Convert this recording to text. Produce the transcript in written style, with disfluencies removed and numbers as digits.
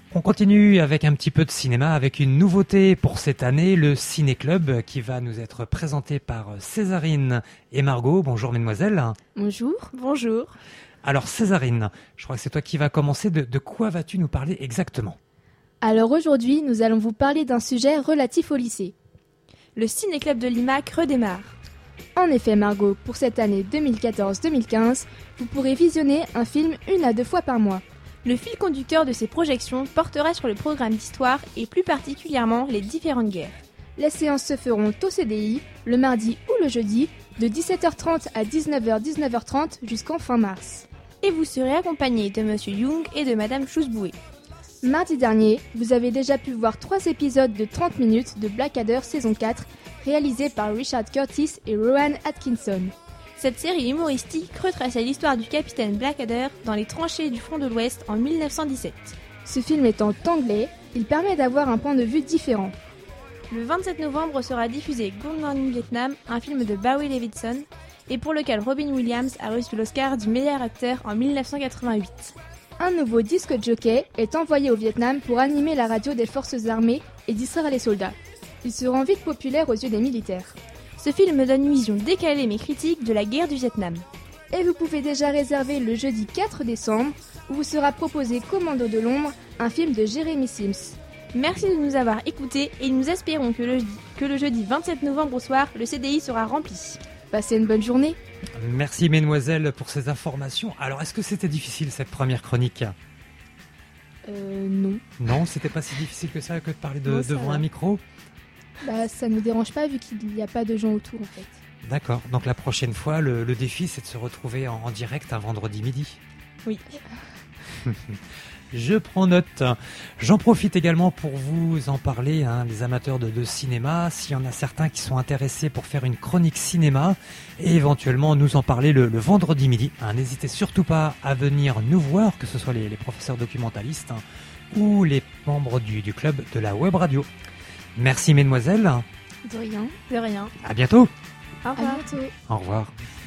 On continue avec un petit peu de cinéma, avec une nouveauté pour cette année, le Ciné Club, qui va nous être présenté par Césarine et Margot. Bonjour mesdemoiselles. Bonjour. Bonjour. Alors Césarine, je crois que c'est toi qui vas commencer. De quoi vas-tu nous parler exactement ? Alors aujourd'hui, nous allons vous parler d'un sujet relatif au lycée. Le Ciné-Club de l'IMAC redémarre. En effet Margot, pour cette année 2014-2015, vous pourrez visionner un film 1 à 2 fois par mois. Le fil conducteur de ces projections portera sur le programme d'histoire et plus particulièrement les différentes guerres. Les séances se feront au CDI, le mardi ou le jeudi, de 17h30 à 19h-19h30 jusqu'en fin mars. Et vous serez accompagné de Monsieur Young et de Madame Chousboué. Mardi dernier, vous avez déjà pu voir 3 épisodes de 30 minutes de Blackadder saison 4, réalisés par Richard Curtis et Rowan Atkinson. Cette série humoristique retraçait l'histoire du capitaine Blackadder dans les tranchées du front de l'Ouest en 1917. Ce film étant anglais, il permet d'avoir un point de vue différent. Le 27 novembre sera diffusé Good Morning Vietnam, un film de Barry Levinson, et pour lequel Robin Williams a reçu l'Oscar du meilleur acteur en 1988. Un nouveau disque jockey est envoyé au Vietnam pour animer la radio des forces armées et distraire les soldats. Il se rend vite populaire aux yeux des militaires. Ce film donne une vision décalée mais critique de la guerre du Vietnam. Et vous pouvez déjà réserver le jeudi 4 décembre, où vous sera proposé Commando de l'ombre, un film de Jérémy Sims. Merci de nous avoir écoutés et nous espérons que le jeudi 27 novembre au soir, le CDI sera rempli. Passez une bonne journée. Merci mesdemoiselles pour ces informations. Alors, est-ce que c'était difficile cette première chronique ? Non. Non, c'était pas si difficile que ça que de parler Non, devant va. un micro ? Bah, ça ne nous dérange pas vu qu'il n'y a pas de gens autour en fait. D'accord, donc la prochaine fois, le défi c'est de se retrouver en direct un vendredi midi. Oui. Je prends note. J'en profite également pour vous en parler, les amateurs de cinéma, s'il y en a certains qui sont intéressés pour faire une chronique cinéma et éventuellement nous en parler le vendredi midi. N'hésitez surtout pas à venir nous voir, que ce soit les professeurs documentalistes ou les membres du club de la web radio. Merci mesdemoiselles. De rien. De rien. À bientôt. Au revoir. À bientôt. Au revoir.